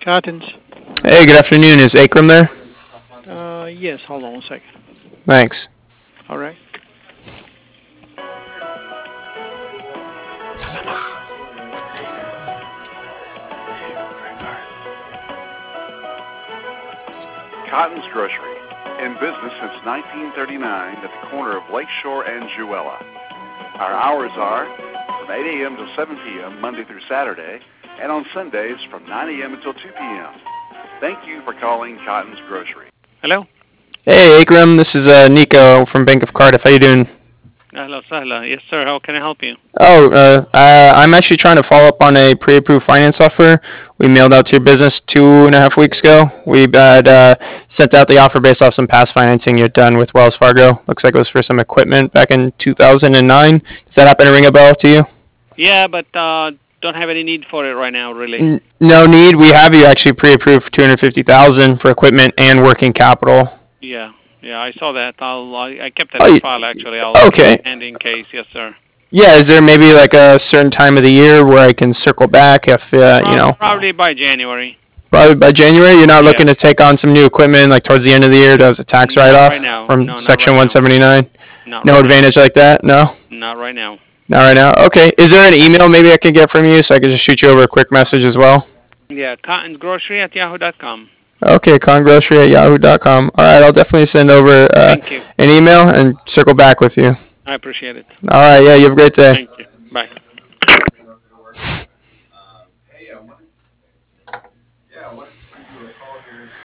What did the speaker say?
Cottons. Hey, good afternoon. Is Akram there? Yes, hold on one second. Thanks. All right. Cotton's Grocery, in business since 1939 at the corner of Lakeshore and Jewella. Our hours are from 8 a.m. to 7 p.m. Monday through Saturday, and on Sundays from 9 a.m. until 2 p.m. Thank you for calling Cotton's Grocery. Hello? Hey, Akram. This is Nico from Bank of Cardiff. How you doing? Hello, Sahla. Yes, sir. How can I help you? I'm actually trying to follow up on a pre-approved finance offer we mailed out to your business 2.5 weeks ago. We had sent out the offer based off some past financing you'd done with Wells Fargo. Looks like it was for some equipment back in 2009. Does that happen to ring a bell to you? Yeah, but don't have any need for it right now, really. No need. We have you actually pre-approved for $250,000 for equipment and working capital. Yeah, I saw that. I kept that in file, actually. I'll Okay. hand in case. Yes, sir. Yeah, is there maybe like a certain time of the year where I can circle back if, Probably by January. Probably by January? You're not looking to take on some new equipment like towards the end of the year as a tax write-off right now. from No, Section not right 179? Not No right advantage like that? No? Not right now. Not right now? Okay. Is there an email maybe I can get from you so I can just shoot you over a quick message as well? Yeah, cottonsgrocery@yahoo.com. Okay, congrocery@yahoo.com. All right, I'll definitely send over Thank you. an email and circle back with you. I appreciate it. All right, yeah, you have a great day. Thank you. Bye.